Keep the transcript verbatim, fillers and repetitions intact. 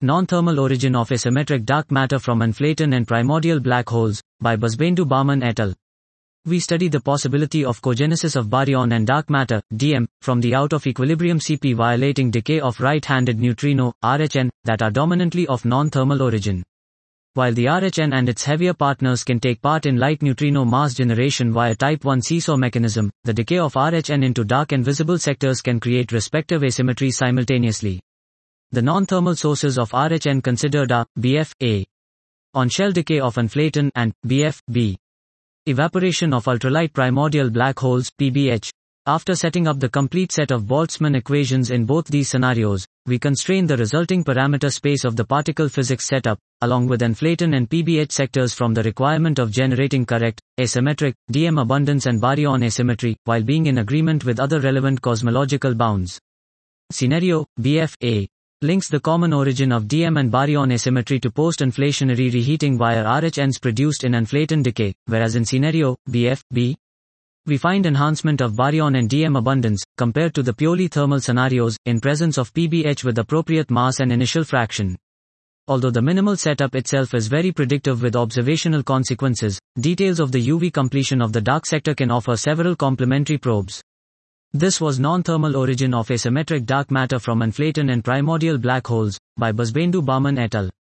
Non-thermal origin of asymmetric dark matter from inflaton and primordial black holes, by Busbendhu Barman et al. We study the possibility of cogenesis of baryon and dark matter, D M, from the out-of-equilibrium C P violating decay of right-handed neutrino, R H N, that are dominantly of non-thermal origin. While the R H N and its heavier partners can take part in light neutrino mass generation via type one seesaw mechanism, the decay of R H N into dark and visible sectors can create respective asymmetries simultaneously. The non-thermal sources of R H N considered are B F A. On-shell decay of inflaton and B F B. Evaporation of ultralight primordial black holes P B H. After setting up the complete set of Boltzmann equations in both these scenarios, we constrain the resulting parameter space of the particle physics setup, along with inflaton and P B H sectors from the requirement of generating correct, asymmetric, D M abundance and baryon asymmetry, while being in agreement with other relevant cosmological bounds. Scenario, B F A. Links the common origin of D M and baryon asymmetry to post-inflationary reheating via R H Ns produced in inflaton decay, whereas in scenario, B F B, we find enhancement of baryon and D M abundance, compared to the purely thermal scenarios, in presence of P B H with appropriate mass and initial fraction. Although the minimal setup itself is very predictive with observational consequences, details of the U V completion of the dark sector can offer several complementary probes. This was Non-Thermal Origin of Asymmetric Dark Matter from Inflaton and Primordial Black Holes, by Busbendhu Barman et al.